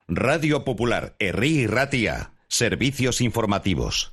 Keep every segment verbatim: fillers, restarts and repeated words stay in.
Radio Popular, Herri y Ratia, servicios informativos.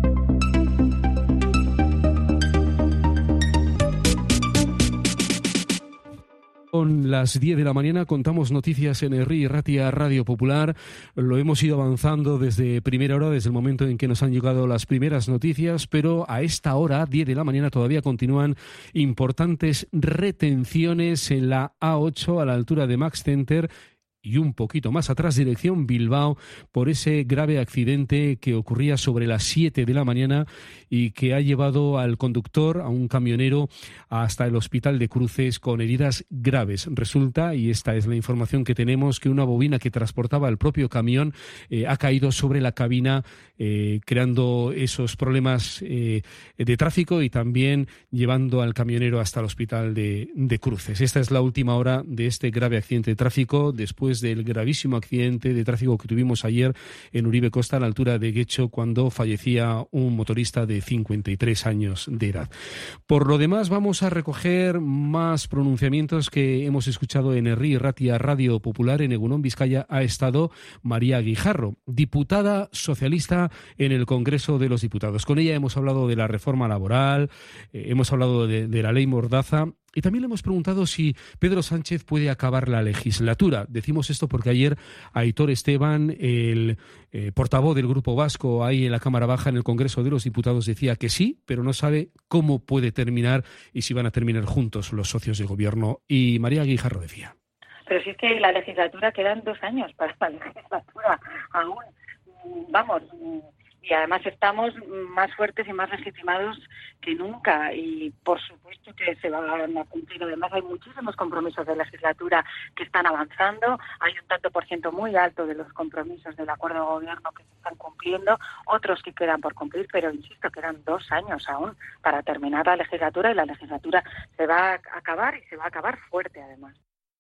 Con las diez de la mañana contamos noticias en Herri y Ratia Radio Popular. Lo hemos ido avanzando desde primera hora, desde el momento en que nos han llegado las primeras noticias, pero a esta hora, diez de la mañana, todavía continúan importantes retenciones en la A ocho a la altura de Max Center y un poquito más atrás, dirección Bilbao, por ese grave accidente que ocurría sobre las siete de la mañana y que ha llevado al conductor, a un camionero, hasta el hospital de Cruces con heridas graves. Resulta, y esta es la información que tenemos, que una bobina que transportaba el propio camión eh, ha caído sobre la cabina, eh, creando esos problemas eh, de tráfico y también llevando al camionero hasta el hospital de, de Cruces. Esta es la última hora de este grave accidente de tráfico, después del gravísimo accidente de tráfico que tuvimos ayer en Uribe Costa, a la altura de Guecho, cuando fallecía un motorista de cincuenta y tres años de edad. Por lo demás, vamos a recoger más pronunciamientos que hemos escuchado en Herri y Ratia Radio Popular. En Egunon, Vizcaya, ha estado María Guijarro, diputada socialista en el Congreso de los Diputados. Con ella hemos hablado de la reforma laboral, eh, hemos hablado de, de la ley Mordaza. Y también le hemos preguntado si Pedro Sánchez puede acabar la legislatura. Decimos esto porque ayer Aitor Esteban, el eh, portavoz del Grupo Vasco, ahí en la Cámara Baja, en el Congreso de los Diputados, decía que sí, pero no sabe cómo puede terminar y si van a terminar juntos los socios de gobierno. Y María Guijarro decía: pero si es que la legislatura quedan dos años para la legislatura aún. Vamos... Y además estamos más fuertes y más legitimados que nunca y por supuesto que se van a cumplir. Además hay muchísimos compromisos de legislatura que están avanzando, hay un tanto por ciento muy alto de los compromisos del acuerdo de gobierno que se están cumpliendo, otros que quedan por cumplir, pero insisto, quedan dos años aún para terminar la legislatura y la legislatura se va a acabar y se va a acabar fuerte además.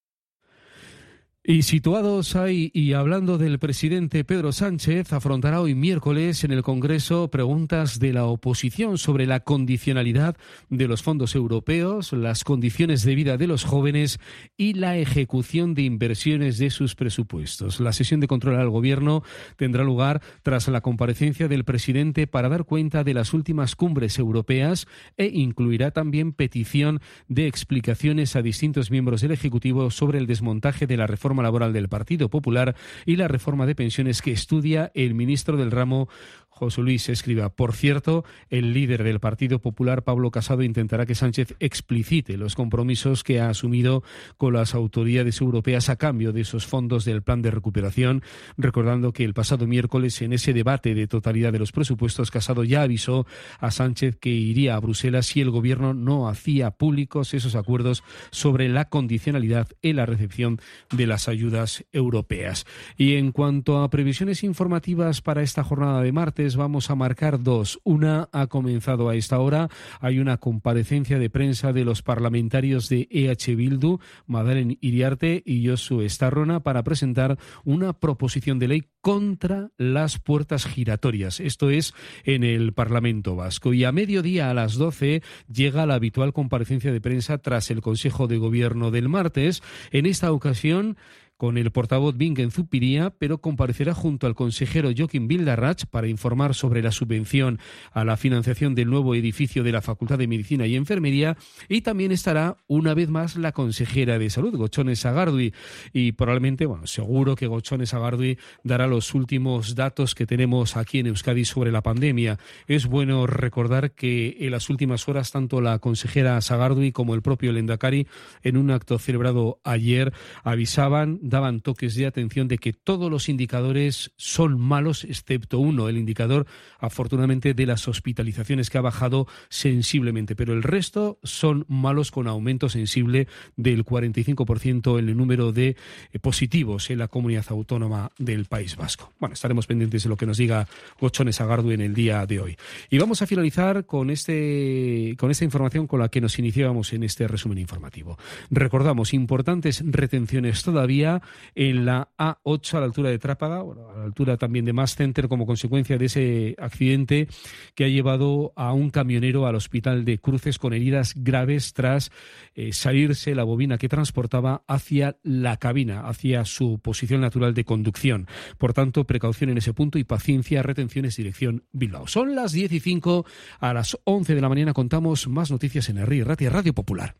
Y situados ahí y hablando del presidente Pedro Sánchez, afrontará hoy miércoles en el Congreso preguntas de la oposición sobre la condicionalidad de los fondos europeos, las condiciones de vida de los jóvenes y la ejecución de inversiones de sus presupuestos. La sesión de control al Gobierno tendrá lugar tras la comparecencia del presidente para dar cuenta de las últimas cumbres europeas e incluirá también petición de explicaciones a distintos miembros del Ejecutivo sobre el desmontaje de la reforma laboral del Partido Popular y la reforma de pensiones que estudia el ministro del ramo, José Luis Escrivá. Por cierto, el líder del Partido Popular, Pablo Casado, intentará que Sánchez explicite los compromisos que ha asumido con las autoridades europeas a cambio de esos fondos del plan de recuperación, recordando que el pasado miércoles, en ese debate de totalidad de los presupuestos, Casado ya avisó a Sánchez que iría a Bruselas si el Gobierno no hacía públicos esos acuerdos sobre la condicionalidad en la recepción de las ayudas europeas. Y en cuanto a previsiones informativas para esta jornada de martes, vamos a marcar dos. Una ha comenzado a esta hora. Hay una comparecencia de prensa de los parlamentarios de E H Bildu, Madalen Iriarte y Josu Estarrona, para presentar una proposición de ley contra las puertas giratorias. Esto es en el Parlamento Vasco. Y a mediodía, a las doce, llega la habitual comparecencia de prensa tras el Consejo de Gobierno del martes. En esta ocasión, con el portavoz Bingen Zupiria, pero comparecerá junto al consejero Joaquín Bildarratz para informar sobre la subvención a la financiación del nuevo edificio de la Facultad de Medicina y Enfermería, y también estará una vez más la consejera de Salud, Gotzone Sagardui, y probablemente, bueno, seguro que Gotzone Sagardui dará los últimos datos que tenemos aquí en Euskadi sobre la pandemia. Es bueno recordar que en las últimas horas tanto la consejera Sagardui como el propio Lehendakari, en un acto celebrado ayer, avisaban, daban toques de atención de que todos los indicadores son malos, excepto uno, el indicador, afortunadamente, de las hospitalizaciones, que ha bajado sensiblemente, pero el resto son malos, con aumento sensible del cuarenta y cinco por ciento en el número de eh, positivos en la comunidad autónoma del País Vasco. Bueno, estaremos pendientes de lo que nos diga Gotzone Sagardui en el día de hoy. Y vamos a finalizar con, este, con esta información con la que nos iniciábamos en este resumen informativo. Recordamos, importantes retenciones todavía Trápaga, en la A ocho a la altura de Trápaga, bueno, a la altura también de Mass Center, como consecuencia de ese accidente que ha llevado a un camionero al hospital de Cruces con heridas graves tras eh, salirse la bobina que transportaba hacia la cabina, hacia su posición natural de conducción. Por tanto, precaución en ese punto y paciencia, retenciones, dirección Bilbao. Son las diez y cinco, a las once de la mañana contamos más noticias en Herri Ratia, Radio Popular.